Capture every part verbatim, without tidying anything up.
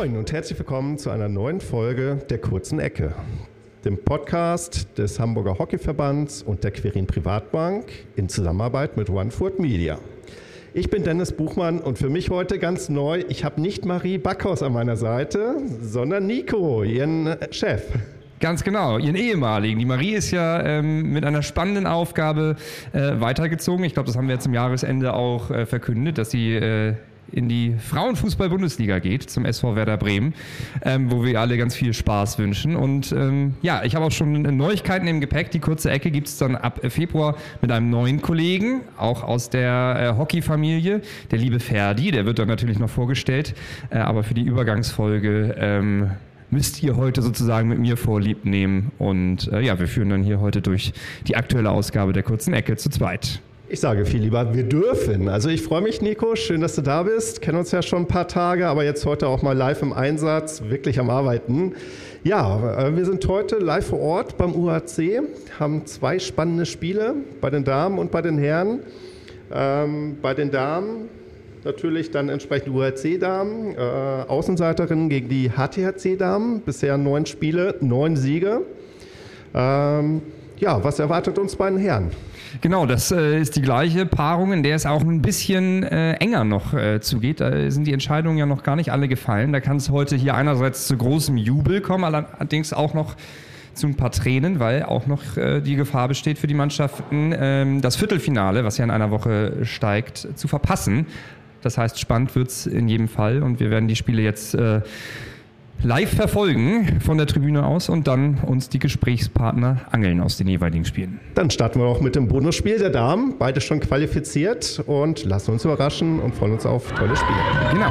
Moin und herzlich willkommen zu einer neuen Folge der Kurzen Ecke, dem Podcast des Hamburger Hockeyverbands und der Quirin Privatbank in Zusammenarbeit mit OneFoot Media. Ich bin Dennis Buchmann und für mich heute ganz neu, ich habe nicht Marie Backhaus an meiner Seite, sondern Nico, ihren Chef. Ganz genau, ihren ehemaligen. Die Marie ist ja ähm, mit einer spannenden Aufgabe äh, weitergezogen. Ich glaube, das haben wir jetzt zum Jahresende auch äh, verkündet, dass sie äh, in die Frauenfußball-Bundesliga geht, zum S V Werder Bremen, ähm, wo wir alle ganz viel Spaß wünschen. Und ähm, ja, ich habe auch schon Neuigkeiten im Gepäck. Die kurze Ecke gibt es dann ab Februar mit einem neuen Kollegen, auch aus der äh, Hockey-Familie, der liebe Ferdi. Der wird dann natürlich noch vorgestellt, äh, aber für die Übergangsfolge ähm, müsst ihr heute sozusagen mit mir Vorlieb nehmen. Und äh, ja, wir führen dann hier heute durch die aktuelle Ausgabe der kurzen Ecke zu zweit. Ich sage viel lieber, wir dürfen. Also ich freue mich, Nico, schön, dass du da bist. Kennen uns ja schon ein paar Tage, aber jetzt heute auch mal live im Einsatz, wirklich am Arbeiten. Ja, wir sind heute live vor Ort beim U H C, haben zwei spannende Spiele bei den Damen und bei den Herren. Ähm, bei den Damen natürlich dann entsprechend U H C-Damen, äh, Außenseiterinnen gegen die H T H C-Damen. Bisher neun Spiele, neun Siege. Ähm, ja, was erwartet uns bei den Herren? Genau, das äh, ist die gleiche Paarung, in der es auch ein bisschen äh, enger noch äh, zugeht. Da sind die Entscheidungen ja noch gar nicht alle gefallen. Da kann es heute hier einerseits zu großem Jubel kommen, allerdings auch noch zu ein paar Tränen, weil auch noch äh, die Gefahr besteht für die Mannschaften, ähm, das Viertelfinale, was ja in einer Woche steigt, zu verpassen. Das heißt, spannend wird es in jedem Fall und wir werden die Spiele jetzt äh, live verfolgen von der Tribüne aus und dann uns die Gesprächspartner angeln aus den jeweiligen Spielen. Dann starten wir auch mit dem Bonusspiel der Damen. Beide schon qualifiziert und lassen uns überraschen und freuen uns auf tolle Spiele. Genau.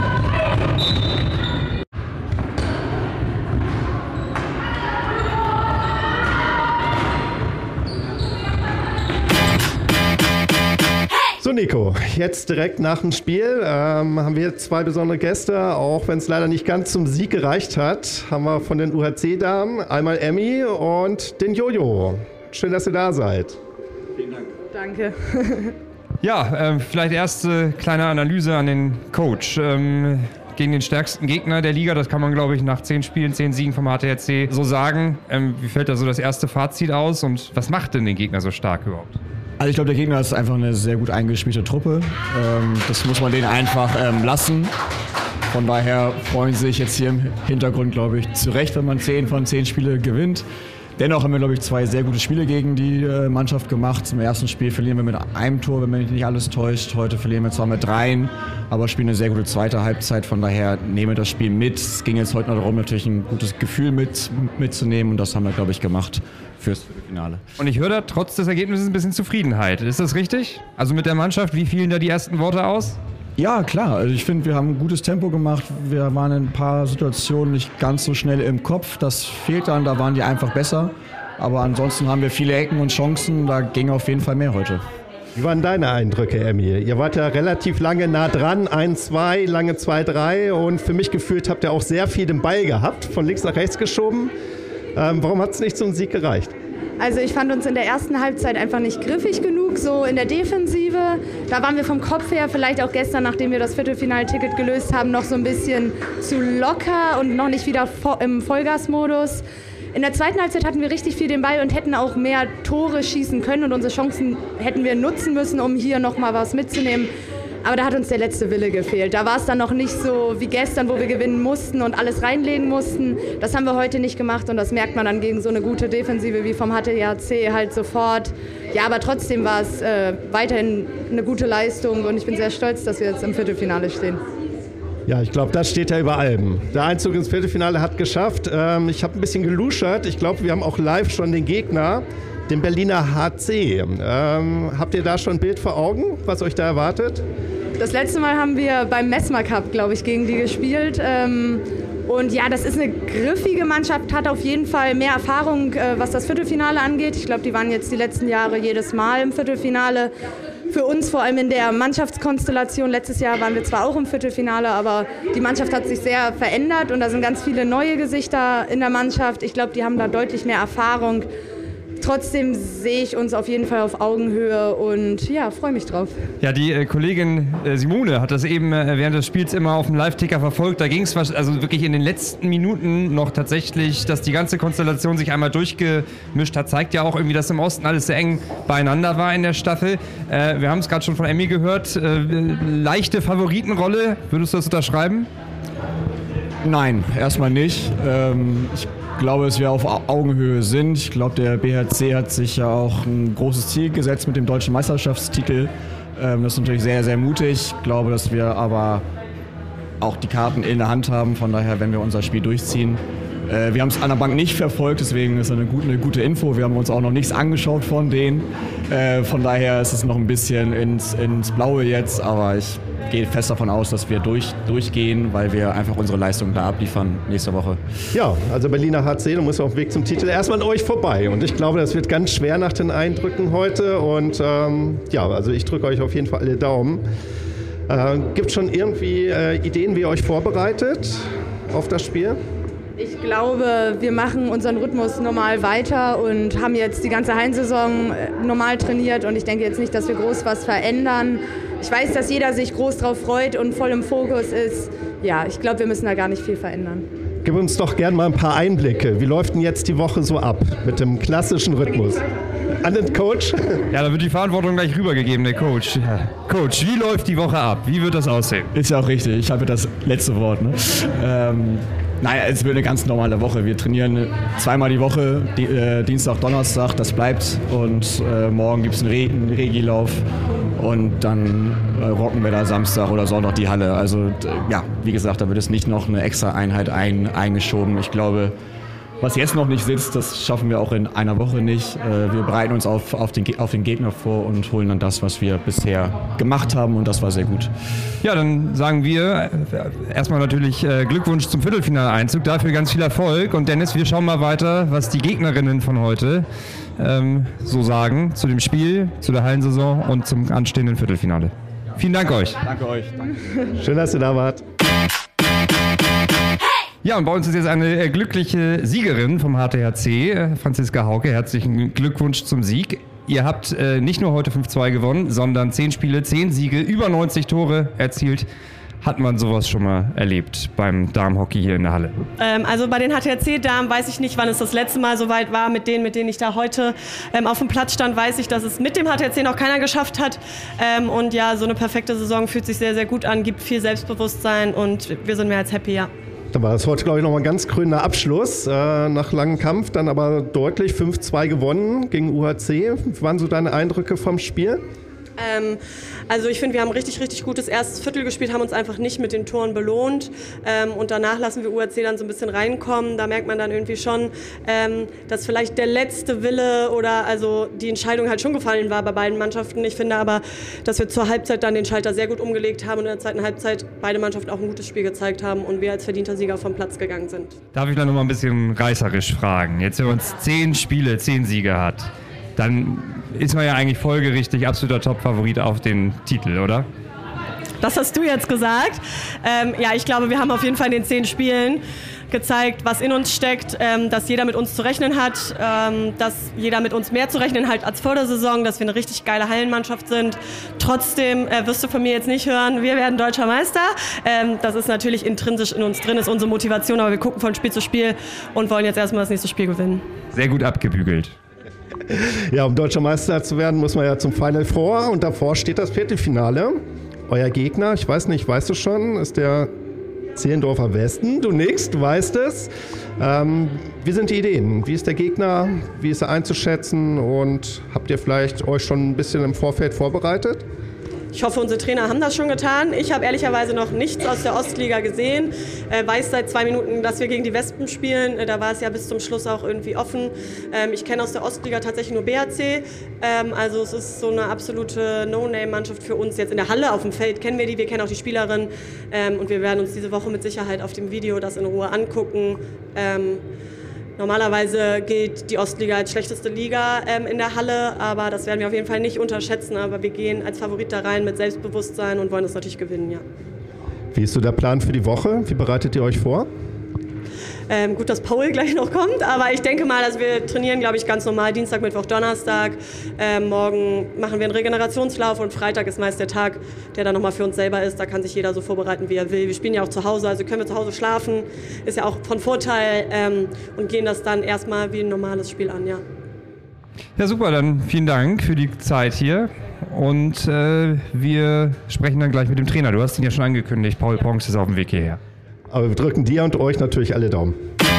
So Nico, jetzt direkt nach dem Spiel ähm, haben wir zwei besondere Gäste, auch wenn es leider nicht ganz zum Sieg gereicht hat, haben wir von den U H C-Damen einmal Emmy und den Jojo. Schön, dass ihr da seid. Vielen Dank. Danke. Ja, äh, vielleicht erste kleine Analyse an den Coach. Ähm, gegen den stärksten Gegner der Liga, das kann man, glaube ich, nach zehn Spielen, zehn Siegen vom H T H C so sagen. Ähm, wie fällt da so das erste Fazit aus und was macht denn den Gegner so stark überhaupt? Also ich glaube, der Gegner ist einfach eine sehr gut eingespielte Truppe. Ähm, das muss man denen einfach ähm, lassen. Von daher freuen sie sich jetzt hier im Hintergrund, glaube ich, zu Recht, wenn man zehn von zehn Spiele gewinnt. Dennoch haben wir, glaube ich, zwei sehr gute Spiele gegen die äh, Mannschaft gemacht. Im ersten Spiel verlieren wir mit einem Tor, wenn mich nicht alles täuscht. Heute verlieren wir zwar mit dreien, aber spielen eine sehr gute zweite Halbzeit. Von daher nehmen wir das Spiel mit. Es ging jetzt heute noch darum, natürlich ein gutes Gefühl mit, mitzunehmen und das haben wir, glaube ich, gemacht fürs Viertelfinale. Und ich höre da trotz des Ergebnisses ein bisschen Zufriedenheit. Ist das richtig? Also mit der Mannschaft, wie fielen da die ersten Worte aus? Ja, klar. Also ich finde, wir haben ein gutes Tempo gemacht. Wir waren in ein paar Situationen nicht ganz so schnell im Kopf. Das fehlt dann, da waren die einfach besser. Aber ansonsten haben wir viele Ecken und Chancen. Da ging auf jeden Fall mehr heute. Wie waren deine Eindrücke, Emmy? Ihr wart ja relativ lange nah dran, eins zwei, lange zwei drei. Und für mich gefühlt habt ihr auch sehr viel den Ball gehabt, von links nach rechts geschoben. Ähm, warum hat es nicht zum Sieg gereicht? Also ich fand uns in der ersten Halbzeit einfach nicht griffig genug, so in der Defensive. Da waren wir vom Kopf her, vielleicht auch gestern, nachdem wir das Viertelfinalticket gelöst haben, noch so ein bisschen zu locker und noch nicht wieder im Vollgasmodus. In der zweiten Halbzeit hatten wir richtig viel den Ball und hätten auch mehr Tore schießen können und unsere Chancen hätten wir nutzen müssen, um hier nochmal was mitzunehmen. Aber da hat uns der letzte Wille gefehlt. Da war es dann noch nicht so wie gestern, wo wir gewinnen mussten und alles reinlegen mussten. Das haben wir heute nicht gemacht und das merkt man dann gegen so eine gute Defensive wie vom H T H C halt sofort. Ja, aber trotzdem war es äh, weiterhin eine gute Leistung und ich bin sehr stolz, dass wir jetzt im Viertelfinale stehen. Ja, ich glaube, das steht ja über allem. Der Einzug ins Viertelfinale hat geschafft. Ähm, ich habe ein bisschen geluschert. Ich glaube, wir haben auch live schon den Gegner, den Berliner H C. Ähm, habt ihr da schon ein Bild vor Augen, was euch da erwartet? Das letzte Mal haben wir beim Messmer Cup, glaube ich, gegen die gespielt. Ähm, und ja, das ist eine griffige Mannschaft, hat auf jeden Fall mehr Erfahrung, äh, was das Viertelfinale angeht. Ich glaube, die waren jetzt die letzten Jahre jedes Mal im Viertelfinale. Für uns vor allem in der Mannschaftskonstellation. Letztes Jahr waren wir zwar auch im Viertelfinale, aber die Mannschaft hat sich sehr verändert und da sind ganz viele neue Gesichter in der Mannschaft. Ich glaube, die haben da deutlich mehr Erfahrung. trotzdem sehe ich uns auf jeden Fall auf Augenhöhe und ja, freue mich drauf. Ja, die äh, Kollegin äh, Simone hat das eben äh, während des Spiels immer auf dem Live-Ticker verfolgt. Da ging es also wirklich in den letzten Minuten noch tatsächlich, dass die ganze Konstellation sich einmal durchgemischt hat. Zeigt ja auch irgendwie, dass im Osten alles sehr eng beieinander war in der Staffel. Äh, wir haben es gerade schon von Emmy gehört. Äh, leichte Favoritenrolle, würdest du das unterschreiben? Nein, erstmal nicht. Ähm, ich Ich glaube, dass wir auf Augenhöhe sind. Ich glaube, der B H C hat sich ja auch ein großes Ziel gesetzt mit dem deutschen Meisterschaftstitel. Das ist natürlich sehr, sehr mutig. Ich glaube, dass wir aber auch die Karten in der Hand haben. Von daher, wenn wir unser Spiel durchziehen. Wir haben es an der Bank nicht verfolgt, deswegen ist das eine gute, eine gute Info. Wir haben uns auch noch nichts angeschaut von denen. Von daher ist es noch ein bisschen ins, ins Blaue jetzt. Aber ich gehe fest davon aus, dass wir durch, durchgehen, weil wir einfach unsere Leistung da abliefern nächste Woche. Ja, also Berliner H C, du musst auf dem Weg zum Titel erstmal an euch vorbei. Und ich glaube, das wird ganz schwer nach den Eindrücken heute. Und ähm, ja, also ich drücke euch auf jeden Fall alle Daumen. Äh, gibt es schon irgendwie äh, Ideen, wie ihr euch vorbereitet auf das Spiel? Ich glaube, wir machen unseren Rhythmus normal weiter und haben jetzt die ganze Hallensaison normal trainiert und ich denke jetzt nicht, dass wir groß was verändern. Ich weiß, dass jeder sich groß drauf freut und voll im Fokus ist. Ja, ich glaube, wir müssen da gar nicht viel verändern. Gib uns doch gerne mal ein paar Einblicke. Wie läuft denn jetzt die Woche so ab mit dem klassischen Rhythmus? An den Coach? Ja, da wird die Verantwortung gleich rübergegeben, der Coach. Ja. Coach, wie läuft die Woche ab? Wie wird das aussehen? Ist ja auch richtig, ich habe das letzte Wort. Ne? Ähm, naja, es wird eine ganz normale Woche. Wir trainieren zweimal die Woche, die, äh, Dienstag, Donnerstag, das bleibt. Und äh, morgen gibt es einen, Re- einen Regilauf und dann äh, rocken wir da Samstag oder Sonntag die Halle. Also d- ja, wie gesagt, da wird es nicht noch eine extra Einheit ein, eingeschoben. Ich glaube, was jetzt noch nicht sitzt, das schaffen wir auch in einer Woche nicht. Wir bereiten uns auf, auf, den, auf den Gegner vor und holen dann das, was wir bisher gemacht haben und das war sehr gut. Ja, dann sagen wir erstmal natürlich Glückwunsch zum Viertelfinaleinzug, dafür ganz viel Erfolg und Dennis, wir schauen mal weiter, was die Gegnerinnen von heute ähm, so sagen zu dem Spiel, zu der Hallensaison und zum anstehenden Viertelfinale. Vielen Dank euch. Danke euch. Danke. Schön, dass ihr da wart. Ja, und bei uns ist jetzt eine äh, glückliche Siegerin vom H T H C, äh, Franziska Hauke. Herzlichen Glückwunsch zum Sieg. Ihr habt äh, nicht nur heute fünf zwei gewonnen, sondern zehn Spiele, zehn Siege, über neunzig Tore erzielt. Hat man sowas schon mal erlebt beim Damenhockey hier in der Halle? Ähm, also bei den H T H C-Damen weiß ich nicht, wann es das letzte Mal so weit war. Mit denen, mit denen ich da heute ähm, auf dem Platz stand, weiß ich, dass es mit dem H T H C noch keiner geschafft hat. Ähm, und ja, so eine perfekte Saison fühlt sich sehr, sehr gut an, gibt viel Selbstbewusstsein und wir sind mehr als happy, ja. Da war es heute, glaube ich, nochmal ein ganz krönender Abschluss. Äh, nach langem Kampf dann aber deutlich fünf zwei gewonnen gegen U H C. Was waren so deine Eindrücke vom Spiel? Ähm, also ich finde, wir haben ein richtig, richtig gutes erstes Viertel gespielt, haben uns einfach nicht mit den Toren belohnt ähm, und danach lassen wir U H C dann so ein bisschen reinkommen. Da merkt man dann irgendwie schon, ähm, dass vielleicht der letzte Wille oder also die Entscheidung halt schon gefallen war bei beiden Mannschaften. Ich finde aber, dass wir zur Halbzeit dann den Schalter sehr gut umgelegt haben und in der zweiten Halbzeit beide Mannschaften auch ein gutes Spiel gezeigt haben und wir als verdienter Sieger vom Platz gegangen sind. Darf ich da noch mal ein bisschen reißerisch fragen? Jetzt, wenn man zehn Spiele, zehn Siege hat, dann ist man ja eigentlich folgerichtig absoluter Top-Favorit auf den Titel, oder? Das hast du jetzt gesagt. Ähm, ja, ich glaube, wir haben auf jeden Fall in den zehn Spielen gezeigt, was in uns steckt, ähm, dass jeder mit uns zu rechnen hat, ähm, dass jeder mit uns mehr zu rechnen hat als vor der Saison, dass wir eine richtig geile Hallenmannschaft sind. Trotzdem äh, wirst du von mir jetzt nicht hören, wir werden deutscher Meister. Ähm, das ist natürlich intrinsisch in uns drin, ist unsere Motivation, aber wir gucken von Spiel zu Spiel und wollen jetzt erstmal das nächste Spiel gewinnen. Sehr gut abgebügelt. Ja, um deutscher Meister zu werden, muss man ja zum Final Four und davor steht das Viertelfinale. Euer Gegner, ich weiß nicht, weißt du schon, ist der Zehlendorfer Westen. Du nix, du weißt es. Ähm, wie sind die Ideen? Wie ist der Gegner? Wie ist er einzuschätzen? Und habt ihr vielleicht euch schon ein bisschen im Vorfeld vorbereitet? Ich hoffe, unsere Trainer haben das schon getan. Ich habe ehrlicherweise noch nichts aus der Ostliga gesehen. Äh, weiß seit zwei Minuten, dass wir gegen die Wespen spielen. Äh, da war es ja bis zum Schluss auch irgendwie offen. Ähm, ich kenne aus der Ostliga tatsächlich nur B H C. Ähm, also es ist so eine absolute No-Name-Mannschaft für uns. Jetzt in der Halle, auf dem Feld kennen wir die, wir kennen auch die Spielerin. Ähm, und wir werden uns diese Woche mit Sicherheit auf dem Video das in Ruhe angucken. Ähm, Normalerweise gilt die Ostliga als schlechteste Liga ähm, in der Halle, aber das werden wir auf jeden Fall nicht unterschätzen. Aber wir gehen als Favorit da rein mit Selbstbewusstsein und wollen das natürlich gewinnen, ja. Wie ist so der Plan für die Woche? Wie bereitet ihr euch vor? Ähm, gut, dass Paul gleich noch kommt, aber ich denke mal, also wir trainieren, glaube ich, ganz normal Dienstag, Mittwoch, Donnerstag. Ähm, morgen machen wir einen Regenerationslauf und Freitag ist meist der Tag, der dann nochmal für uns selber ist. Da kann sich jeder so vorbereiten, wie er will. Wir spielen ja auch zu Hause, also können wir zu Hause schlafen, ist ja auch von Vorteil ähm, und gehen das dann erstmal wie ein normales Spiel an, ja. Ja, super, dann vielen Dank für die Zeit hier und äh, wir sprechen dann gleich mit dem Trainer. Du hast ihn ja schon angekündigt, Paul Ponks ist auf dem Weg hierher. Aber wir drücken dir und euch natürlich alle Daumen.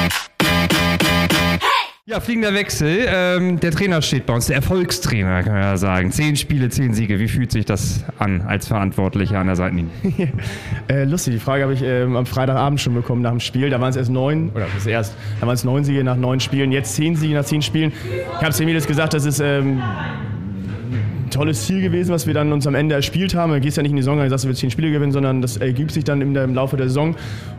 Ja, fliegender Wechsel. Ähm, der Trainer steht bei uns, der Erfolgstrainer, kann man ja sagen. Zehn Spiele, zehn Siege. Wie fühlt sich das an als Verantwortlicher an der Seitenlinie? äh, lustig, die Frage habe ich ähm, am Freitagabend schon bekommen nach dem Spiel. Da waren es erst neun, oder das erst, da waren es neun Siege nach neun Spielen, jetzt zehn Siege nach zehn Spielen. Ich habe es mir das gesagt, das ist ähm, ein tolles Ziel gewesen, was wir dann uns am Ende erspielt haben. Du gehst ja nicht in die Saison rein und sagst, du willst zehn Spiele gewinnen, sondern das ergibt sich dann im, im Laufe der Saison.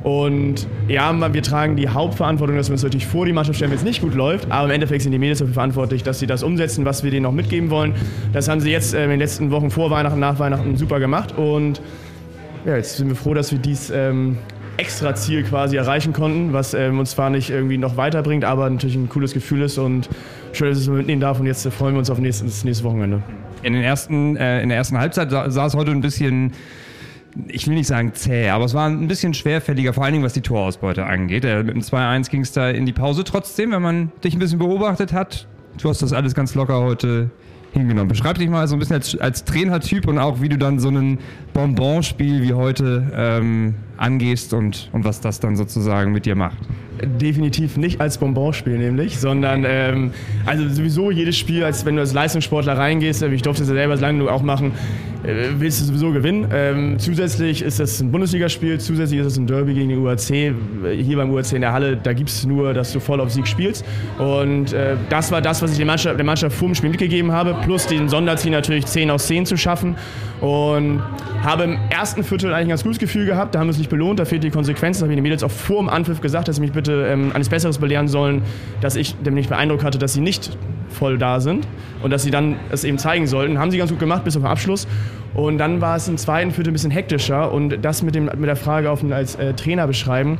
Und ja, wir tragen die Hauptverantwortung, dass wir uns natürlich vor die Mannschaft stellen, wenn es nicht gut läuft. Aber im Endeffekt sind die Mädels dafür verantwortlich, dass sie das umsetzen, was wir denen noch mitgeben wollen. Das haben sie jetzt äh, in den letzten Wochen vor Weihnachten, nach Weihnachten super gemacht. Und ja, jetzt sind wir froh, dass wir dies ähm, extra Ziel quasi erreichen konnten, was ähm, uns zwar nicht irgendwie noch weiterbringt, aber natürlich ein cooles Gefühl ist und schön, dass ich es mitnehmen darf. Und jetzt äh, freuen wir uns auf nächstes, das nächste Wochenende. In, den ersten, äh, in der ersten Halbzeit sah, sah es heute ein bisschen, ich will nicht sagen zäh, aber es war ein bisschen schwerfälliger, vor allen Dingen was die Torausbeute angeht. Äh, mit dem zwei eins ging es da in die Pause. Trotzdem, wenn man dich ein bisschen beobachtet hat, du hast das alles ganz locker heute hingenommen. Beschreib dich mal so ein bisschen als, als Trainertyp und auch, wie du dann so ein Bonbonspiel wie heute ähm, angehst und, und was das dann sozusagen mit dir macht. Definitiv nicht als Bonbonspiel nämlich, sondern ähm, also sowieso jedes Spiel, als wenn du als Leistungssportler reingehst, ich durfte es ja selber lange genug auch machen, äh, willst du sowieso gewinnen. Ähm, zusätzlich ist das ein Bundesligaspiel, zusätzlich ist es ein Derby gegen den U A C. Hier beim U A C in der Halle, da gibt es nur, dass du voll auf Sieg spielst. Und äh, das war das, was ich der Mannschaft, der Mannschaft vor dem Spiel mitgegeben habe, plus den Sonderziel natürlich zehn aus zehn zu schaffen. Und habe im ersten Viertel eigentlich ein ganz gutes Gefühl gehabt, da haben wir es nicht belohnt, da fehlt die Konsequenz. Da habe ich den Mädels auch vor dem Anpfiff gesagt, dass sie mich bitte ähm, eines Besseres belehren sollen, dass ich nämlich beeindruckt hatte, dass sie nicht voll da sind und dass sie dann es eben zeigen sollten. Haben sie ganz gut gemacht, bis auf den Abschluss. Und dann war es im zweiten Viertel ein bisschen hektischer und das mit, dem, mit der Frage auf den, als äh, Trainer beschreiben.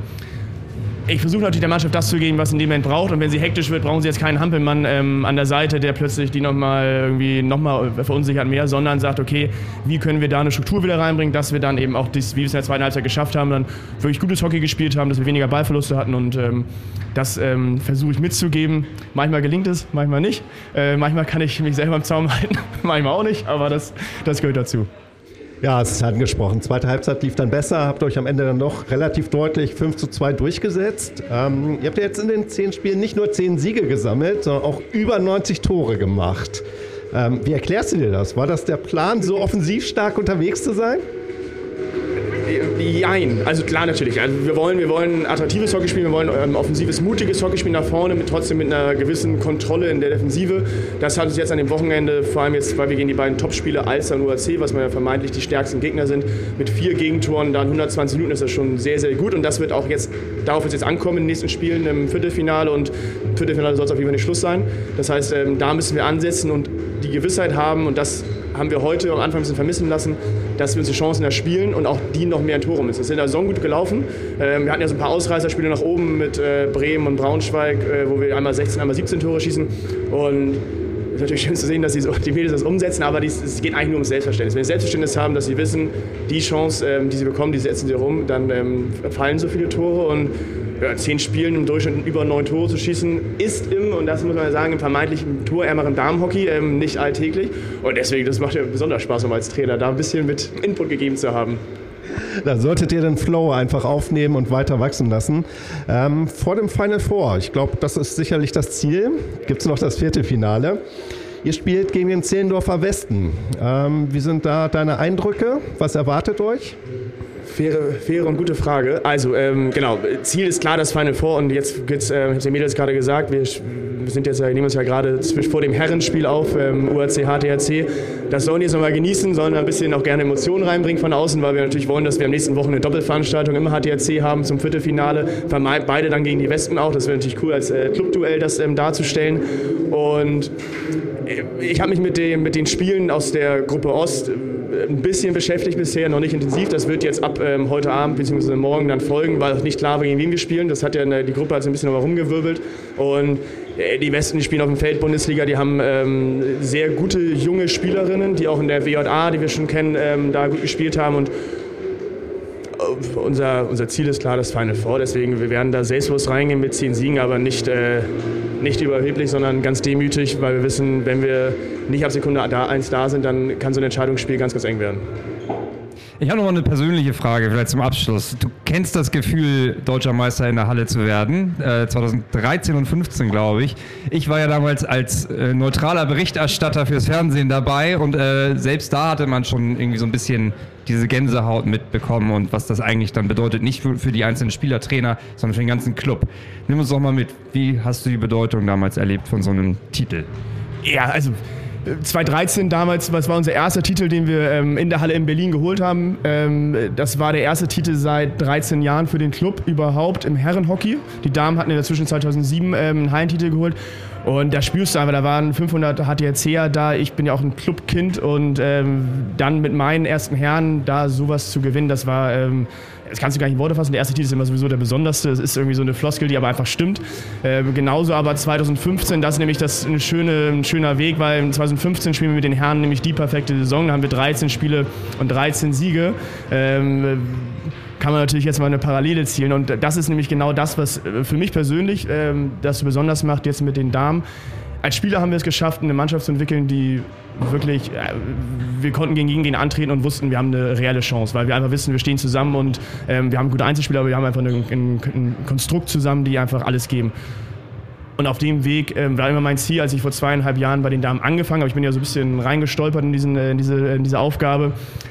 Ich versuche natürlich der Mannschaft das zu geben, was sie in dem Moment braucht. Und wenn sie hektisch wird, brauchen sie jetzt keinen Hampelmann ähm, an der Seite, der plötzlich die nochmal irgendwie nochmal verunsichert mehr, sondern sagt, okay, wie können wir da eine Struktur wieder reinbringen, dass wir dann eben auch, dies, wie wir es in der zweiten Halbzeit geschafft haben, dann wirklich gutes Hockey gespielt haben, dass wir weniger Ballverluste hatten. Und ähm, das ähm, versuche ich mitzugeben. Manchmal gelingt es, manchmal nicht. Äh, manchmal kann ich mich selber im Zaum halten, manchmal auch nicht, aber das, das gehört dazu. Ja, es ist angesprochen. Zweite Halbzeit lief dann besser, habt euch am Ende dann doch relativ deutlich fünf zu zwei durchgesetzt. Ähm, ihr habt ja jetzt in den zehn Spielen nicht nur zehn Siege gesammelt, sondern auch über neunzig Tore gemacht. Ähm, wie erklärst du dir das? War das der Plan, so offensiv stark unterwegs zu sein? Jein, also klar natürlich. Also wir wollen, wir wollen attraktives Hockey spielen, wir wollen ähm, offensives, mutiges Hockey spielen nach vorne, mit, trotzdem mit einer gewissen Kontrolle in der Defensive. Das hat uns jetzt an dem Wochenende, vor allem jetzt, weil wir gegen die beiden Topspiele Alster und U A C, was man ja vermeintlich die stärksten Gegner sind, mit vier Gegentoren, dann hundertzwanzig Minuten ist das schon sehr, sehr gut. Und das wird auch jetzt, darauf wird es jetzt ankommen in den nächsten Spielen im Viertelfinale. Und im Viertelfinale soll es auf jeden Fall nicht Schluss sein. Das heißt, ähm, da müssen wir ansetzen und die Gewissheit haben, und das haben wir heute am Anfang ein bisschen vermissen lassen, dass wir uns die Chancen erspielen und auch die noch mehr in Tore müssen. Es ist in der Saison gut gelaufen. Ähm, wir hatten ja so ein paar Ausreißerspiele nach oben mit äh, Bremen und Braunschweig, äh, wo wir einmal sechzehn, einmal siebzehn Tore schießen. Und es ist natürlich schön zu sehen, dass die, so, die Mädels das umsetzen, aber dies, es geht eigentlich nur ums Selbstverständnis. Wenn sie Selbstverständnis haben, dass sie wissen, die Chance, ähm, die sie bekommen, die setzen sie rum, dann ähm, fallen so viele Tore. Und ja, zehn Spielen im Durchschnitt über neun Tore zu schießen, ist im, und das muss man ja sagen, im vermeintlich torärmeren Damenhockey ähm, nicht alltäglich. Und deswegen, das macht ja besonders Spaß, um als Trainer da ein bisschen mit Input gegeben zu haben. Da solltet ihr den Flow einfach aufnehmen und weiter wachsen lassen. Ähm, vor dem Final Four, ich glaube, das ist sicherlich das Ziel, gibt es noch das Viertelfinale. Ihr spielt gegen den Zehlendorfer Westen. Ähm, wie sind da deine Eindrücke? Was erwartet euch? Faire, faire und gute Frage. Also, ähm, genau, Ziel ist klar das Final Four und jetzt geht's, äh, ich habe es den Mädels gerade gesagt, wir, wir sind jetzt, nehmen uns ja gerade vor dem Herrenspiel auf, ähm, U A C, H T R C. Das sollen die jetzt nochmal genießen, sollen ein bisschen auch gerne Emotionen reinbringen von außen, weil wir natürlich wollen, dass wir am nächsten Wochen eine Doppelveranstaltung im H T R C haben zum Viertelfinale. Beide dann gegen die Wespen auch, das wäre natürlich cool als äh, Clubduell das ähm, darzustellen. Und Ich habe mich mit, dem, mit den Spielen aus der Gruppe Ost ein bisschen beschäftigt bisher, noch nicht intensiv. Das wird jetzt ab ähm, heute Abend bzw. morgen dann folgen, weil auch nicht klar war, gegen wen wir spielen. Das hat ja die Gruppe also ein bisschen rumgewirbelt. Und äh, die Westen, die spielen auf dem Feld Bundesliga, die haben ähm, sehr gute junge Spielerinnen, die auch in der W J A, die wir schon kennen, ähm, da gut gespielt haben. Und Unser, unser Ziel ist klar das Final Four, deswegen wir werden da selbstbewusst reingehen mit zehn Siegen, aber nicht, äh, nicht überheblich, sondern ganz demütig, weil wir wissen, wenn wir nicht ab Sekunde eins da sind, dann kann so ein Entscheidungsspiel ganz, ganz eng werden. Ich habe noch mal eine persönliche Frage, vielleicht zum Abschluss. Du kennst das Gefühl, Deutscher Meister in der Halle zu werden, äh, zweitausenddreizehn und fünfzehn, glaube ich. Ich war ja damals als äh, neutraler Berichterstatter fürs Fernsehen dabei und äh, selbst da hatte man schon irgendwie so ein bisschen diese Gänsehaut mitbekommen und was das eigentlich dann bedeutet, nicht für, für die einzelnen Spieler, Trainer, sondern für den ganzen Club. Nimm uns doch mal mit, wie hast du die Bedeutung damals erlebt von so einem Titel? Ja, also zweitausenddreizehn damals, das war unser erster Titel, den wir ähm, in der Halle in Berlin geholt haben. Ähm, das war der erste Titel seit dreizehn Jahren für den Club überhaupt im Herrenhockey. Die Damen hatten in der Zwischenzeit zweitausendsieben ähm, einen Hallentitel geholt. Und da spürst du einfach, da waren fünfhundert H T R C'er da. Ich bin ja auch ein Clubkind und ähm, dann mit meinen ersten Herren da sowas zu gewinnen, das war, ähm, das kannst du gar nicht in Worte fassen. Der erste Titel ist immer sowieso der besonderste. Das ist irgendwie so eine Floskel, die aber einfach stimmt. Äh, genauso aber zweitausendfünfzehn, das ist nämlich das eine schöne, ein schöner Weg, weil zweitausendfünfzehn spielen wir mit den Herren nämlich die perfekte Saison. Da haben wir dreizehn Spiele und dreizehn Siege. Ähm, kann man natürlich jetzt mal eine Parallele zielen. Und das ist nämlich genau das, was für mich persönlich ähm, das so besonders macht, jetzt mit den Damen. Als Spieler haben wir es geschafft, eine Mannschaft zu entwickeln, die wirklich, äh, wir konnten gegen jeden antreten und wussten, wir haben eine reelle Chance, weil wir einfach wissen, wir stehen zusammen und ähm, wir haben gute Einzelspieler, aber wir haben einfach ein, ein, ein Konstrukt zusammen, die einfach alles geben. Und auf dem Weg ähm, war immer mein Ziel, als ich vor zweieinhalb Jahren bei den Damen angefangen habe, ich bin ja so ein bisschen reingestolpert in, diesen, in, diese, in diese Aufgabe,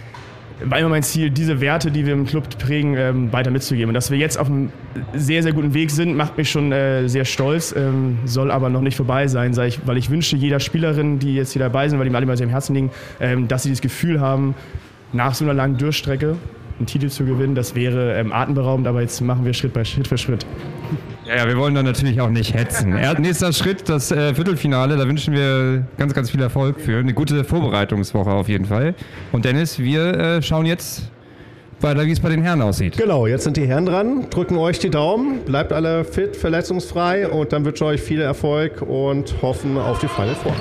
war immer mein Ziel, diese Werte, die wir im Club prägen, ähm, weiter mitzugeben. Und dass wir jetzt auf einem sehr, sehr guten Weg sind, macht mich schon äh, sehr stolz, ähm, soll aber noch nicht vorbei sein, sag ich, weil ich wünsche jeder Spielerin, die jetzt hier dabei sind, weil die mir alle mal sehr am Herzen liegen, ähm, dass sie das Gefühl haben, nach so einer langen Durchstrecke einen Titel zu gewinnen. Das wäre ähm, atemberaubend, aber jetzt machen wir Schritt bei Schritt für Schritt. Ja, ja, wir wollen dann natürlich auch nicht hetzen. Er, nächster Schritt, das äh, Viertelfinale, da wünschen wir ganz, ganz viel Erfolg für. Eine gute Vorbereitungswoche auf jeden Fall. Und Dennis, wir äh, schauen jetzt weiter, wie es bei den Herren aussieht. Genau, jetzt sind die Herren dran, drücken euch die Daumen, bleibt alle fit, verletzungsfrei und dann wünschen wir euch viel Erfolg und hoffen auf die Final Four.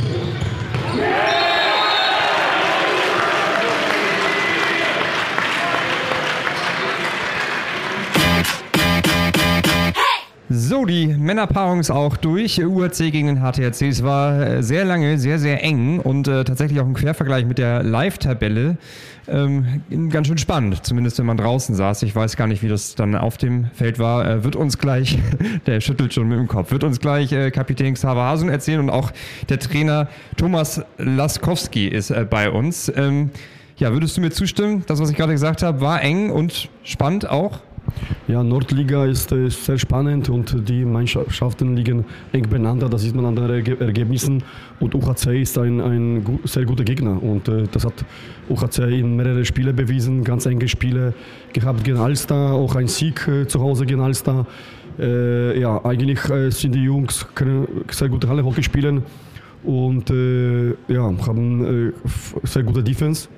So, die Männerpaarung ist auch durch. U H C gegen den H T R C. Es war sehr lange, sehr, sehr eng und äh, tatsächlich auch im Quervergleich mit der Live-Tabelle ähm, ganz schön spannend, zumindest wenn man draußen saß. Ich weiß gar nicht, wie das dann auf dem Feld war. Äh, wird uns gleich, der schüttelt schon mit dem Kopf, wird uns gleich äh, Kapitän Xaver Hasun erzählen und auch der Trainer Thomas Laskowski ist äh, bei uns. Ähm, ja, würdest du mir zustimmen? Das, was ich gerade gesagt habe, war eng und spannend auch? Ja, Nordliga ist, ist sehr spannend und die Mannschaften liegen eng beieinander. Das sieht man an den Ergebnissen. Und U H C ist ein, ein sehr guter Gegner. Und äh, das hat U H C in mehrere Spiele bewiesen, ganz enge Spiele gehabt gegen Alster, auch ein Sieg äh, zu Hause gegen Alster. Äh, ja, eigentlich äh, sind die Jungs, können sehr gute Halle-Hockey spielen und äh, ja, haben äh, sehr gute Defense.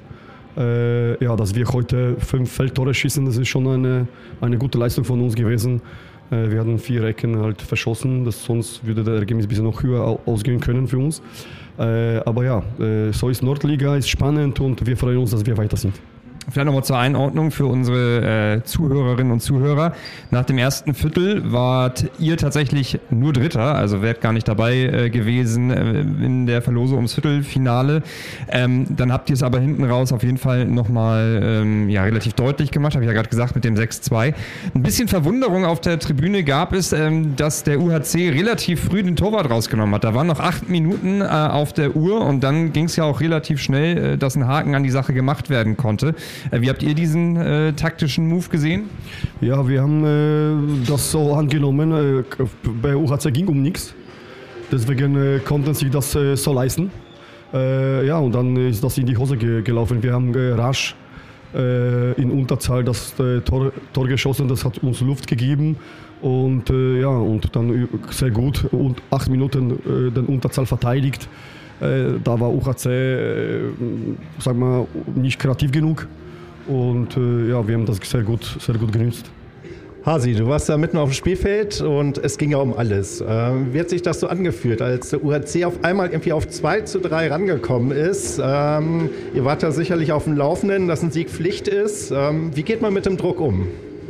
Äh, ja, dass wir heute fünf Feldtore schießen, das ist schon eine, eine gute Leistung von uns gewesen. Äh, wir hatten vier Ecken halt verschossen, das, sonst würde der Ergebnis ein bisschen noch höher ausgehen können für uns. Äh, aber ja, äh, so ist Nordliga, ist spannend und wir freuen uns, dass wir weiter sind. Vielleicht nochmal zur Einordnung für unsere äh, Zuhörerinnen und Zuhörer. Nach dem ersten Viertel wart ihr tatsächlich nur Dritter, also wärt gar nicht dabei äh, gewesen äh, in der Verlosung ums Viertelfinale. Ähm, dann habt ihr es aber hinten raus auf jeden Fall nochmal ähm, ja, relativ deutlich gemacht, habe ich ja gerade gesagt, mit dem sechs zwei. Ein bisschen Verwunderung auf der Tribüne gab es, ähm, dass der U H C relativ früh den Torwart rausgenommen hat. Da waren noch acht Minuten äh, auf der Uhr und dann ging es ja auch relativ schnell, äh, dass ein Haken an die Sache gemacht werden konnte. Wie habt ihr diesen äh, taktischen Move gesehen? Ja, wir haben äh, das so angenommen. Äh, bei U H C ging um nichts. Deswegen äh, konnten sie das äh, so leisten. Äh, ja, und dann ist das in die Hose ge- gelaufen. Wir haben äh, rasch äh, in Unterzahl das äh, Tor, Tor geschossen. Das hat uns Luft gegeben. Und äh, ja, und dann sehr gut und acht Minuten äh, den Unterzahl verteidigt. Äh, da war U H C, äh, sag mal, nicht kreativ genug und äh, ja, wir haben das sehr gut, sehr gut genutzt. Hasi, du warst da mitten auf dem Spielfeld und es ging ja um alles. Ähm, wie hat sich das so angefühlt, als der U H C auf einmal irgendwie auf zwei zu drei rangekommen ist? Ähm, ihr wart da sicherlich auf dem Laufenden, dass ein Sieg Pflicht ist. Ähm, wie geht man mit dem Druck um?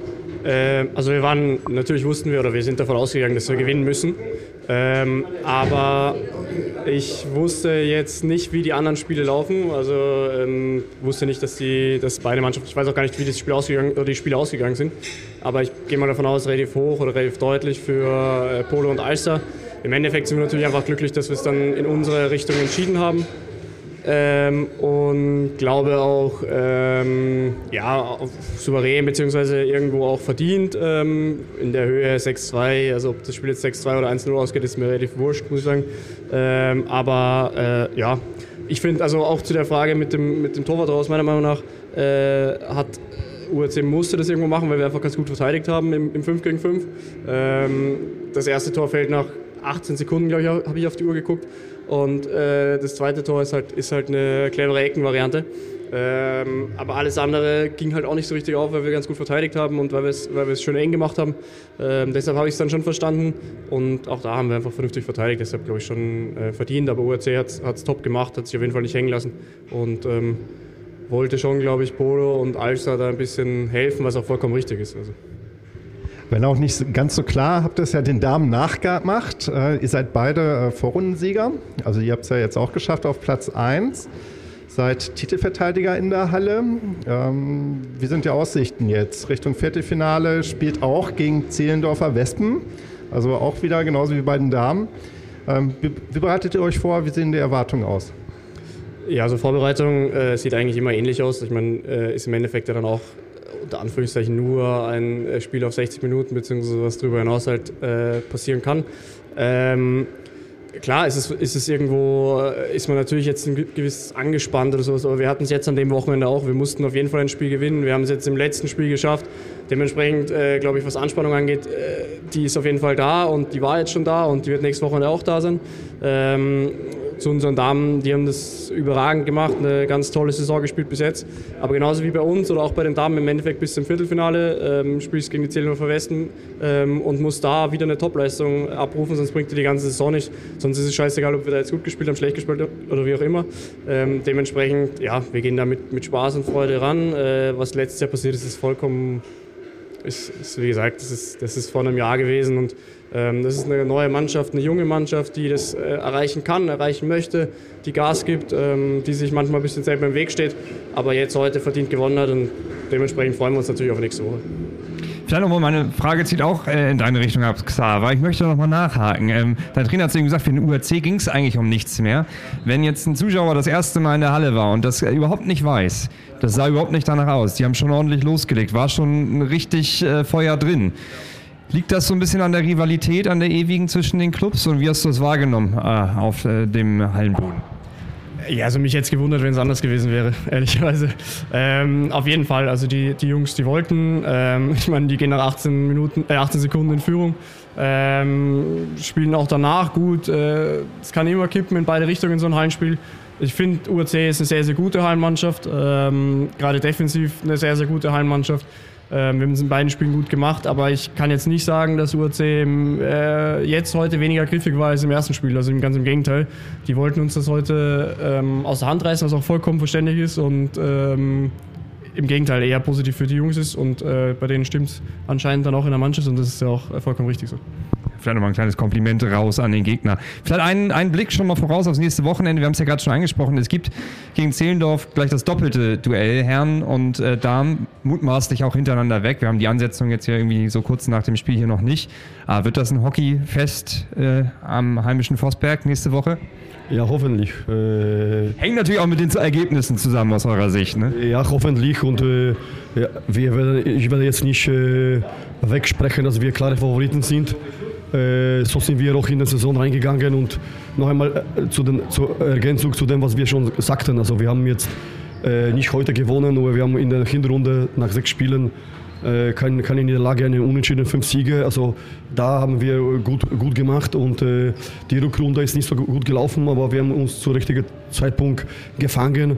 Äh, also wir waren, natürlich wussten wir oder wir sind davon ausgegangen, dass wir gewinnen müssen. Ähm, aber ich wusste jetzt nicht, wie die anderen Spiele laufen. Also ähm, wusste nicht, dass die, dass beide Mannschaften, ich weiß auch gar nicht, wie das Spiel ausgegangen oder die Spiele ausgegangen sind. Aber ich gehe mal davon aus, relativ hoch oder relativ deutlich für äh, Polo und Alster. Im Endeffekt sind wir natürlich einfach glücklich, dass wir es dann in unsere Richtung entschieden haben. Ähm, und glaube auch, ähm, ja, souverän bzw. irgendwo auch verdient ähm, in der Höhe sechs zwei. Also ob das Spiel jetzt sechs zwei oder eins null ausgeht, ist mir relativ wurscht, muss ich sagen. Ähm, aber äh, ja, ich finde also auch zu der Frage mit dem, mit dem Torwart raus, meiner Meinung nach, äh, hat U H C musste das irgendwo machen, weil wir einfach ganz gut verteidigt haben im, im fünf gegen fünf. Ähm, das erste Tor fällt nach achtzehn Sekunden, glaube ich, habe ich auf die Uhr geguckt. Und äh, das zweite Tor ist halt, ist halt eine clevere Eckenvariante. Ähm, aber alles andere ging halt auch nicht so richtig auf, weil wir ganz gut verteidigt haben und weil wir es weil wir es schön eng gemacht haben. Ähm, deshalb habe ich es dann schon verstanden. Und auch da haben wir einfach vernünftig verteidigt. Deshalb glaube ich schon äh, verdient. Aber U H C hat es top gemacht, hat sich auf jeden Fall nicht hängen lassen. Und ähm, wollte schon, glaube ich, Polo und Alster da ein bisschen helfen, was auch vollkommen richtig ist. Also. Wenn auch nicht ganz so klar, habt ihr es ja den Damen nachgemacht. Äh, ihr seid beide äh, Vorrundensieger. Also ihr habt es ja jetzt auch geschafft auf Platz eins. Seid Titelverteidiger in der Halle. Ähm, wie sind die Aussichten jetzt? Richtung Viertelfinale spielt auch gegen Zehlendorfer Wespen. Also auch wieder genauso wie bei den Damen. Ähm, wie, wie bereitet ihr euch vor? Wie sehen die Erwartungen aus? Ja, also Vorbereitung äh, sieht eigentlich immer ähnlich aus. Ich meine, äh, ist im Endeffekt ja dann auch unter Anführungszeichen nur ein Spiel auf sechzig Minuten, beziehungsweise was darüber hinaus halt äh, passieren kann. Ähm, klar, ist es, ist es irgendwo, ist man natürlich jetzt ein gewiss angespannt oder sowas, aber wir hatten es jetzt an dem Wochenende auch. Wir mussten auf jeden Fall ein Spiel gewinnen. Wir haben es jetzt im letzten Spiel geschafft. Dementsprechend, äh, glaube ich, was Anspannung angeht, äh, die ist auf jeden Fall da und die war jetzt schon da und die wird nächstes Wochenende auch da sein. Ähm, zu unseren Damen, die haben das überragend gemacht, eine ganz tolle Saison gespielt bis jetzt. Aber genauso wie bei uns oder auch bei den Damen im Endeffekt bis zum Viertelfinale, ähm, spielst gegen die Zehlendorfer Wespen ähm, und musst da wieder eine Topleistung abrufen, sonst bringt dir die ganze Saison nicht. Sonst ist es scheißegal, ob wir da jetzt gut gespielt haben, schlecht gespielt haben oder wie auch immer. Ähm, dementsprechend, ja, wir gehen da mit, mit Spaß und Freude ran. Äh, was letztes Jahr passiert ist, ist vollkommen, ist, ist wie gesagt, das ist, das ist vor einem Jahr gewesen und ähm, das ist eine neue Mannschaft, eine junge Mannschaft, die das äh, erreichen kann, erreichen möchte, die Gas gibt, ähm, die sich manchmal ein bisschen selber im Weg steht, aber jetzt heute verdient gewonnen hat und dementsprechend freuen wir uns natürlich auf nächste Woche. Vielleicht nochmal, meine Frage zieht auch äh, in deine Richtung ab, Xaver. Ich möchte nochmal nachhaken. Ähm, dein Trainer hat zu ihm gesagt, für den U H C ging es eigentlich um nichts mehr. Wenn jetzt ein Zuschauer das erste Mal in der Halle war und das äh, überhaupt nicht weiß, das sah überhaupt nicht danach aus, die haben schon ordentlich losgelegt, war schon richtig äh, Feuer drin. Liegt das so ein bisschen an der Rivalität, an der ewigen zwischen den Clubs und wie hast du das wahrgenommen äh, auf äh, dem Hallenboden? Ja, also mich jetzt gewundert, wenn es anders gewesen wäre, ehrlicherweise. Ähm, auf jeden Fall, also die, die Jungs, die wollten, ähm, ich meine, die gehen nach achtzehn Minuten, äh, achtzehn Sekunden in Führung, ähm, spielen auch danach gut. Äh, es kann immer kippen in beide Richtungen, so ein Hallenspiel. Ich finde, U H C ist eine sehr, sehr gute Hallenmannschaft, ähm, gerade defensiv eine sehr, sehr gute Hallenmannschaft. Ähm, wir haben es in beiden Spielen gut gemacht, aber ich kann jetzt nicht sagen, dass U H C im, äh, jetzt heute weniger griffig war als im ersten Spiel, also ganz im Gegenteil. Die wollten uns das heute ähm, aus der Hand reißen, was auch vollkommen verständlich ist und ähm, im Gegenteil eher positiv für die Jungs ist und äh, bei denen stimmt es anscheinend dann auch in der Mannschaft und das ist ja auch äh, vollkommen richtig so. Vielleicht nochmal ein kleines Kompliment raus an den Gegner. Vielleicht einen, einen Blick schon mal voraus aufs nächste Wochenende. Wir haben es ja gerade schon angesprochen. Es gibt gegen Zehlendorf gleich das doppelte Duell. Herren und äh, Damen mutmaßlich auch hintereinander weg. Wir haben die Ansetzung jetzt ja irgendwie so kurz nach dem Spiel hier noch nicht. Aber wird das ein Hockeyfest äh, am heimischen Vossberg nächste Woche? Ja, hoffentlich. Äh, Hängt natürlich auch mit den Ergebnissen zusammen aus eurer Sicht, ne? Ja, hoffentlich. Und äh, ja, wir werden, ich werde jetzt nicht äh, wegsprechen, dass wir klare Favoriten sind. Äh, so sind wir auch in der Saison reingegangen und noch einmal äh, zu den, zur Ergänzung zu dem, was wir schon sagten. Also wir haben jetzt äh, nicht heute gewonnen, aber wir haben in der Hinrunde nach sechs Spielen äh, keine, keine Niederlage, eine Unentschieden, fünf Siege. Also da haben wir gut, gut gemacht und äh, die Rückrunde ist nicht so gut gelaufen, aber wir haben uns zum richtigen Zeitpunkt gefangen.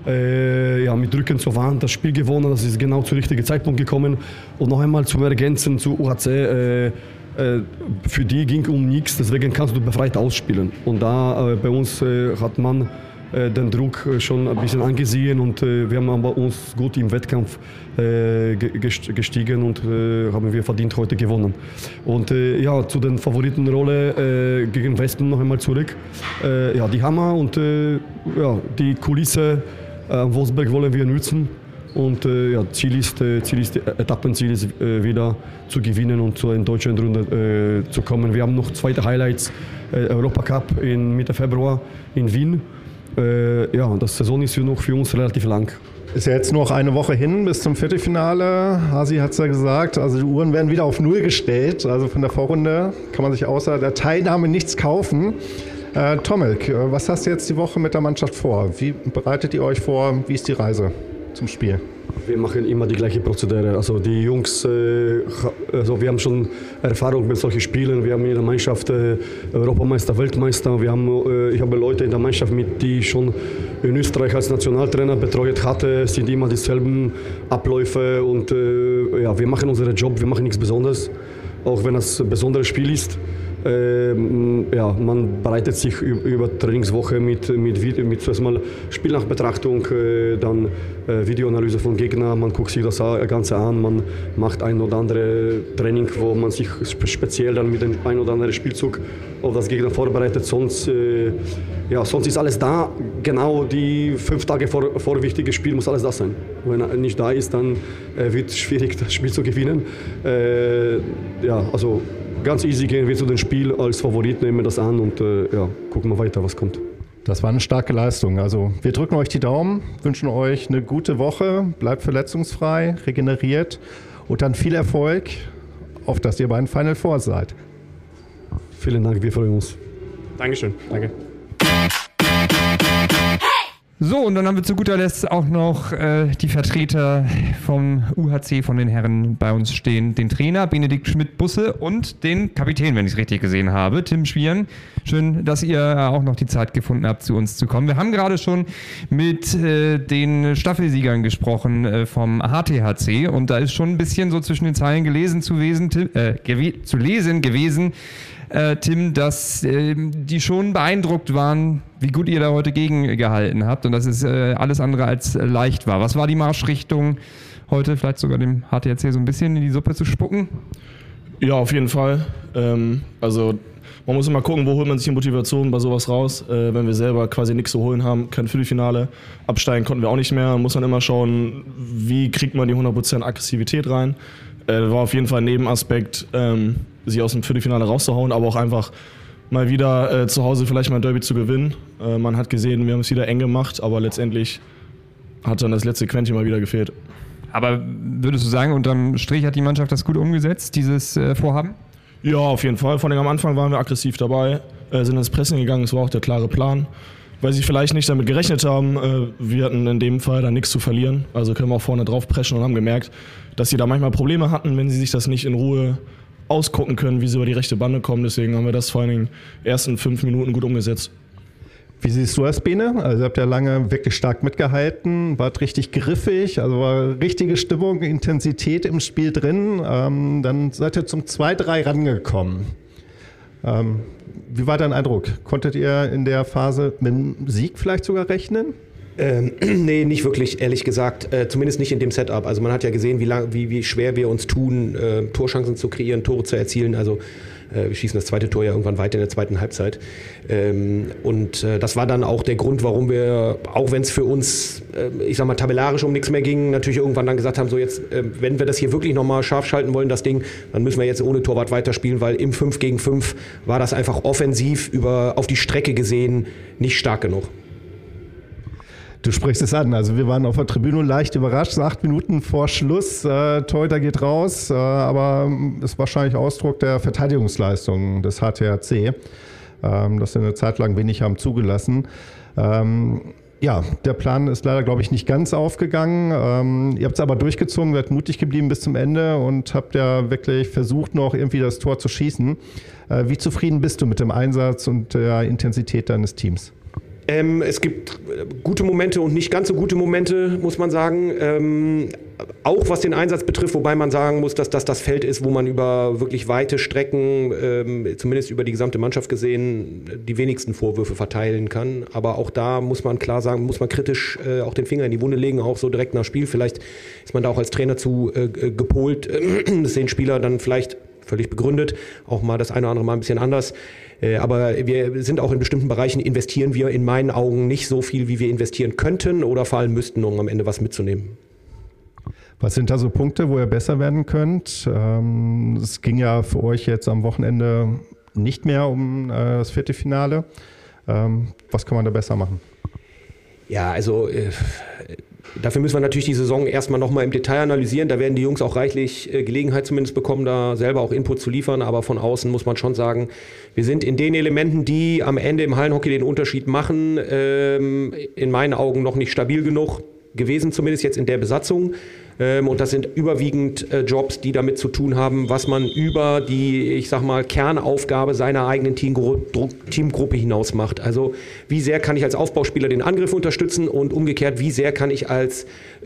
Äh, ja, mit Rücken zur Wand das Spiel gewonnen, das ist genau zum richtigen Zeitpunkt gekommen. Und noch einmal zu ergänzen zu U H C, äh, äh, für die ging um nichts, deswegen kannst du befreit ausspielen. Und da äh, bei uns äh, hat man äh, den Druck schon ein bisschen angesehen und äh, wir haben aber uns gut im Wettkampf äh, gestiegen und äh, haben wir verdient heute gewonnen. Und äh, ja, zu den Favoritenrolle äh, gegen Wespen noch einmal zurück. Äh, ja, die Hammer und äh, ja, die Kulisse am Wolfsberg wollen wir nutzen und äh, ja, Ziel ist, äh, Ziel ist, Etappenziel ist äh, wieder zu gewinnen und zur deutschen Runde äh, zu kommen. Wir haben noch zweite Highlights, äh, Europacup in Mitte Februar in Wien. Äh, ja, das Saison ist noch für uns relativ lang. Ist ja jetzt noch eine Woche hin bis zum Viertelfinale. Hasi hat es ja gesagt, also die Uhren werden wieder auf Null gestellt. Also von der Vorrunde kann man sich außer der Teilnahme nichts kaufen. Äh, Tomek, was hast du jetzt die Woche mit der Mannschaft vor? Wie bereitet ihr euch vor? Wie ist die Reise zum Spiel? Wir machen immer die gleiche Prozedere. Also die Jungs, äh, also wir haben schon Erfahrung mit solchen Spielen. Wir haben in der Mannschaft äh, Europameister, Weltmeister. Wir haben, äh, ich habe Leute in der Mannschaft, mit die ich schon in Österreich als Nationaltrainer betreut hatte. Es sind immer dieselben Abläufe und äh, ja, wir machen unseren Job. Wir machen nichts Besonderes, auch wenn es ein besonderes Spiel ist. Ähm, ja, man bereitet sich über Trainingswoche mit, mit, mit zuerst mal Spielnachbetrachtung, äh, dann äh, Videoanalyse von Gegnern, man guckt sich das Ganze an, man macht ein oder andere Training, wo man sich speziell dann mit dem ein oder anderen Spielzug auf das Gegner vorbereitet, sonst, äh, ja, sonst ist alles da, genau die fünf Tage vor, vor wichtiges Spiel muss alles da sein. Wenn er nicht da ist, dann äh, wird es schwierig, das Spiel zu gewinnen. Äh, ja, also ganz easy gehen wir zu dem Spiel als Favorit, nehmen wir das an und äh, ja, gucken wir weiter, was kommt. Das war eine starke Leistung. Also wir drücken euch die Daumen, wünschen euch eine gute Woche, bleibt verletzungsfrei, regeneriert und dann viel Erfolg, auf dass ihr bei den Final Four seid. Vielen Dank, wir freuen uns. Dankeschön, danke. So, und dann haben wir zu guter Letzt auch noch äh, die Vertreter vom U H C, von den Herren bei uns stehen. Den Trainer Benedikt Schmidt-Busse und den Kapitän, wenn ich es richtig gesehen habe, Tim Schwieren. Schön, dass ihr auch noch die Zeit gefunden habt, zu uns zu kommen. Wir haben gerade schon mit äh, den Staffelsiegern gesprochen äh, vom H T H C und da ist schon ein bisschen so zwischen den Zeilen gelesen zu, wesen, äh, gewe- zu lesen gewesen, Äh, Tim, dass äh, die schon beeindruckt waren, wie gut ihr da heute gegengehalten habt und dass es äh, alles andere als äh, leicht war. Was war die Marschrichtung heute, vielleicht sogar dem H T H C so ein bisschen in die Suppe zu spucken? Ja, auf jeden Fall. Ähm, also man muss immer gucken, wo holt man sich die Motivation bei sowas raus. Äh, wenn wir selber quasi nichts zu holen haben, kein Viertelfinale, absteigen konnten wir auch nicht mehr. Man muss dann immer schauen, wie kriegt man die hundert Prozent Aggressivität rein. Äh, war auf jeden Fall ein Nebenaspekt, ähm, sie aus dem Viertelfinale rauszuhauen, aber auch einfach mal wieder äh, zu Hause vielleicht mal ein Derby zu gewinnen. Äh, man hat gesehen, wir haben es wieder eng gemacht, aber letztendlich hat dann das letzte Quäntchen mal wieder gefehlt. Aber würdest du sagen, unterm Strich hat die Mannschaft das gut umgesetzt, dieses äh, Vorhaben? Ja, auf jeden Fall. Vor allem am Anfang waren wir aggressiv dabei, äh, sind ins Pressing gegangen, das war auch der klare Plan. Weil sie vielleicht nicht damit gerechnet haben, äh, wir hatten in dem Fall dann nichts zu verlieren. Also können wir auch vorne drauf preschen und haben gemerkt, dass sie da manchmal Probleme hatten, wenn sie sich das nicht in Ruhe ausgucken können, wie sie über die rechte Bande kommen. Deswegen haben wir das vor allen Dingen ersten fünf Minuten gut umgesetzt. Wie siehst du das, Bene? Also ihr habt ja lange wirklich stark mitgehalten, wart richtig griffig, also war richtige Stimmung, Intensität im Spiel drin. Ähm, dann seid ihr zum zwei drei rangekommen. Ähm, wie war dein Eindruck? Konntet ihr in der Phase mit einem Sieg vielleicht sogar rechnen? Ähm, nee, nicht wirklich, ehrlich gesagt. Äh, zumindest nicht in dem Setup. Also man hat ja gesehen, wie, lang, wie, wie schwer wir uns tun, äh, Torchancen zu kreieren, Tore zu erzielen. Also äh, wir schießen das zweite Tor ja irgendwann weiter in der zweiten Halbzeit. Ähm, und äh, das war dann auch der Grund, warum wir, auch wenn es für uns, äh, ich sag mal, tabellarisch um nichts mehr ging, natürlich irgendwann dann gesagt haben, so jetzt, äh, wenn wir das hier wirklich nochmal scharf schalten wollen, das Ding, dann müssen wir jetzt ohne Torwart weiterspielen, weil im fünf gegen fünf war das einfach offensiv über, auf die Strecke gesehen nicht stark genug. Du sprichst es an. Also wir waren auf der Tribüne leicht überrascht, acht Minuten vor Schluss. Äh, Torhüter geht raus, äh, aber es ist wahrscheinlich Ausdruck der Verteidigungsleistung des H T H C, ähm, dass sie eine Zeit lang wenig haben zugelassen. Ähm, Ja, der Plan ist leider, glaube ich, nicht ganz aufgegangen. Ähm, ihr habt es aber durchgezogen, seid mutig geblieben bis zum Ende und habt ja wirklich versucht, noch irgendwie das Tor zu schießen. Äh, wie zufrieden bist du mit dem Einsatz und der Intensität deines Teams? Ähm, es gibt gute Momente und nicht ganz so gute Momente, muss man sagen. Ähm, auch was den Einsatz betrifft, wobei man sagen muss, dass das das Feld ist, wo man über wirklich weite Strecken, ähm, zumindest über die gesamte Mannschaft gesehen, die wenigsten Vorwürfe verteilen kann. Aber auch da muss man klar sagen, muss man kritisch äh, auch den Finger in die Wunde legen, auch so direkt nach Spiel. Vielleicht ist man da auch als Trainer zu äh, gepolt. Das sehen Spieler dann vielleicht völlig begründet, auch mal das eine oder andere Mal ein bisschen anders. Aber wir sind auch in bestimmten Bereichen, investieren wir in meinen Augen nicht so viel, wie wir investieren könnten oder vor allem müssten, um am Ende was mitzunehmen. Was sind da so Punkte, wo ihr besser werden könnt? Es ging ja für euch jetzt am Wochenende nicht mehr um das Viertelfinale. Was kann man da besser machen? Ja, also äh, dafür müssen wir natürlich die Saison erstmal nochmal im Detail analysieren. Da werden die Jungs auch reichlich äh, Gelegenheit zumindest bekommen, da selber auch Input zu liefern. Aber von außen muss man schon sagen, wir sind in den Elementen, die am Ende im Hallenhockey den Unterschied machen, ähm, in meinen Augen noch nicht stabil genug gewesen, zumindest jetzt in der Besatzung. Ähm, und das sind überwiegend äh, Jobs, die damit zu tun haben, was man über die, ich sag mal, Kernaufgabe seiner eigenen Teamgru- Teamgruppe hinaus macht. Also wie sehr kann ich als Aufbauspieler den Angriff unterstützen und umgekehrt, wie sehr kann ich als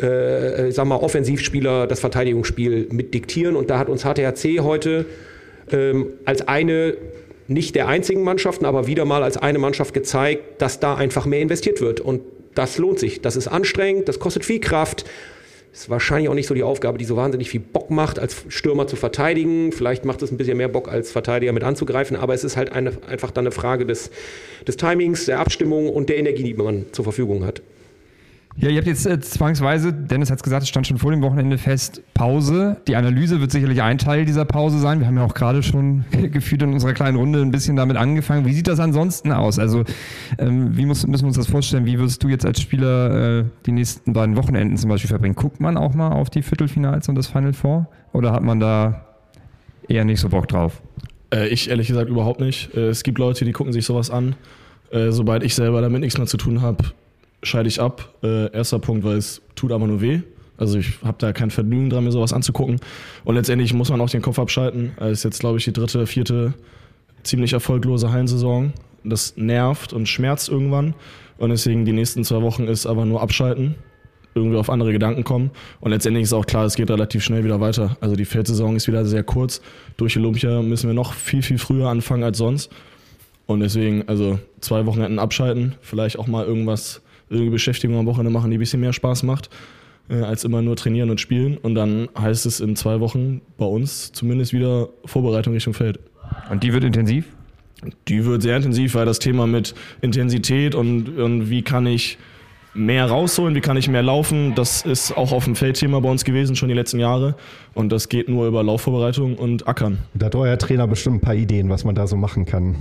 äh, ich sag mal, Offensivspieler das Verteidigungsspiel mit diktieren. Und da hat uns H T H C heute ähm, als eine, nicht der einzigen Mannschaften, aber wieder mal als eine Mannschaft gezeigt, dass da einfach mehr investiert wird. Und das lohnt sich. Das ist anstrengend, das kostet viel Kraft. Ist wahrscheinlich auch nicht so die Aufgabe, die so wahnsinnig viel Bock macht, als Stürmer zu verteidigen. Vielleicht macht es ein bisschen mehr Bock, als Verteidiger mit anzugreifen. Aber es ist halt eine, einfach dann eine Frage des, des Timings, der Abstimmung und der Energie, die man zur Verfügung hat. Ja, ihr habt jetzt äh, zwangsweise, Dennis hat es gesagt, es stand schon vor dem Wochenende fest, Pause. Die Analyse wird sicherlich ein Teil dieser Pause sein. Wir haben ja auch gerade schon gefühlt in unserer kleinen Runde ein bisschen damit angefangen. Wie sieht das ansonsten aus? Also ähm, wie muss, müssen wir uns das vorstellen? Wie wirst du jetzt als Spieler äh, die nächsten beiden Wochenenden zum Beispiel verbringen? Guckt man auch mal auf die Viertelfinals und das Final Four? Oder hat man da eher nicht so Bock drauf? Äh, ich ehrlich gesagt überhaupt nicht. Äh, es gibt Leute, die gucken sich sowas an. Äh, sobald ich selber damit nichts mehr zu tun habe, scheide ich ab. Äh, erster Punkt, weil es tut aber nur weh. Also ich habe da kein Vergnügen dran, mir sowas anzugucken. Und letztendlich muss man auch den Kopf abschalten. Es ist jetzt, glaube ich, die dritte, vierte ziemlich erfolglose Hallensaison. Das nervt und schmerzt irgendwann. Und deswegen die nächsten zwei Wochen ist aber nur abschalten, irgendwie auf andere Gedanken kommen. Und letztendlich ist auch klar, es geht relativ schnell wieder weiter. Also die Feldsaison ist wieder sehr kurz. Durch Olympia müssen wir noch viel, viel früher anfangen als sonst. Und deswegen, also zwei Wochenenden abschalten, vielleicht auch mal irgendwas, irgendeine Beschäftigung am Wochenende machen, die ein bisschen mehr Spaß macht, äh, als immer nur trainieren und spielen. Und dann heißt es in zwei Wochen bei uns zumindest wieder Vorbereitung Richtung Feld. Und die wird intensiv? Die wird sehr intensiv, weil das Thema mit Intensität und, und wie kann ich mehr rausholen, wie kann ich mehr laufen, das ist auch auf dem Feldthema bei uns gewesen, schon die letzten Jahre. Und das geht nur über Laufvorbereitung und Ackern. Da hat euer Trainer bestimmt ein paar Ideen, was man da so machen kann.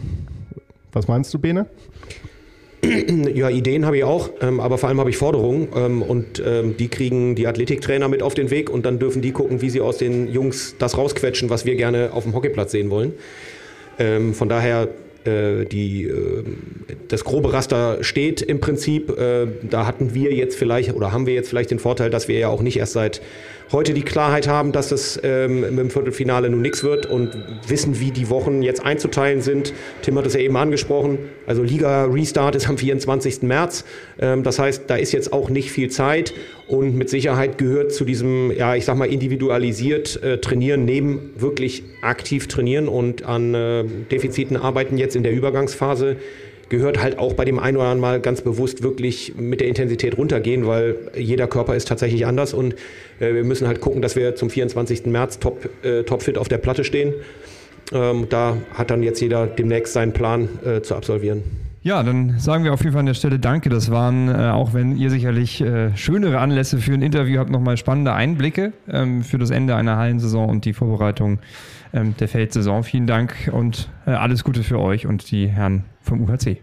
Was meinst du, Bene? Ja, Ideen habe ich auch, ähm, aber vor allem habe ich Forderungen ähm, und ähm, die kriegen die Athletiktrainer mit auf den Weg und dann dürfen die gucken, wie sie aus den Jungs das rausquetschen, was wir gerne auf dem Hockeyplatz sehen wollen. Ähm, von daher, äh, die, äh, das grobe Raster steht im Prinzip. Äh, da hatten wir jetzt vielleicht oder haben wir jetzt vielleicht den Vorteil, dass wir ja auch nicht erst seit heute die Klarheit haben, dass es ähm, im Viertelfinale nun nichts wird und wissen, wie die Wochen jetzt einzuteilen sind. Tim hat es ja eben angesprochen. Also Liga-Restart ist am vierundzwanzigsten März. Ähm, das heißt, da ist jetzt auch nicht viel Zeit und mit Sicherheit gehört zu diesem, ja, ich sag mal, individualisiert äh, trainieren, neben wirklich aktiv trainieren und an äh, Defiziten arbeiten jetzt in der Übergangsphase, gehört halt auch bei dem einen oder anderen Mal ganz bewusst wirklich mit der Intensität runtergehen, weil jeder Körper ist tatsächlich anders und äh, wir müssen halt gucken, dass wir zum vierundzwanzigsten März top, äh, topfit auf der Platte stehen. Ähm, da hat dann jetzt jeder demnächst seinen Plan äh, zu absolvieren. Ja, dann sagen wir auf jeden Fall an der Stelle Danke. Das waren, äh, auch wenn ihr sicherlich äh, schönere Anlässe für ein Interview habt, nochmal spannende Einblicke ähm, für das Ende einer Hallensaison und die Vorbereitung ähm, der Feldsaison. Vielen Dank und äh, alles Gute für euch und die Herren vom U H C.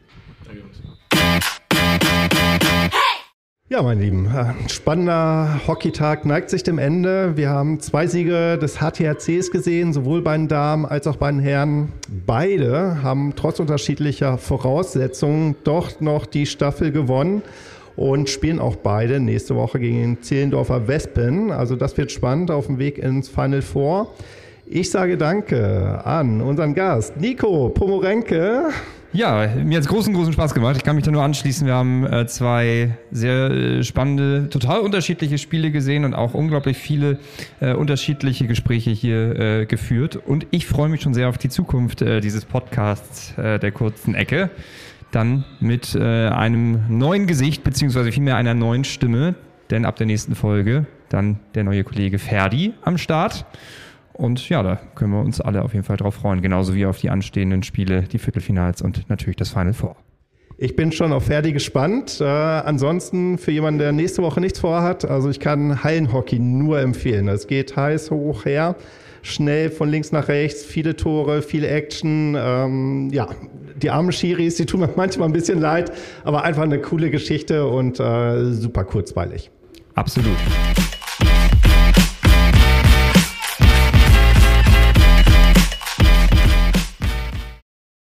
Ja, meine Lieben, ein spannender Hockeytag neigt sich dem Ende. Wir haben zwei Siege des H T H Cs gesehen, sowohl bei den Damen als auch bei den Herren. Beide haben trotz unterschiedlicher Voraussetzungen doch noch die Staffel gewonnen. und spielen auch beide nächste Woche gegen den Zehlendorfer Wespen. Also das wird spannend auf dem Weg ins Final Four. Ich sage danke an unseren Gast Nico Pomorenke. Ja, mir hat es großen, großen Spaß gemacht. Ich kann mich da nur anschließen. Wir haben äh, zwei sehr äh, spannende, total unterschiedliche Spiele gesehen und auch unglaublich viele äh, unterschiedliche Gespräche hier äh, geführt. Und ich freue mich schon sehr auf die Zukunft äh, dieses Podcasts äh, der kurzen Ecke. Dann mit äh, einem neuen Gesicht, beziehungsweise vielmehr einer neuen Stimme. Denn ab der nächsten Folge dann der neue Kollege Ferdi am Start. Und ja, da können wir uns alle auf jeden Fall drauf freuen. Genauso wie auf die anstehenden Spiele, die Viertelfinals und natürlich das Final Four. Ich bin schon auf Ferdi gespannt. Äh, ansonsten für jemanden, der nächste Woche nichts vorhat, also ich kann Hallenhockey nur empfehlen. Es geht heiß hoch her, schnell von links nach rechts, viele Tore, viel Action. Ähm, ja, die armen Schiris, die tun mir manchmal ein bisschen leid, aber einfach eine coole Geschichte und äh, super kurzweilig. Absolut.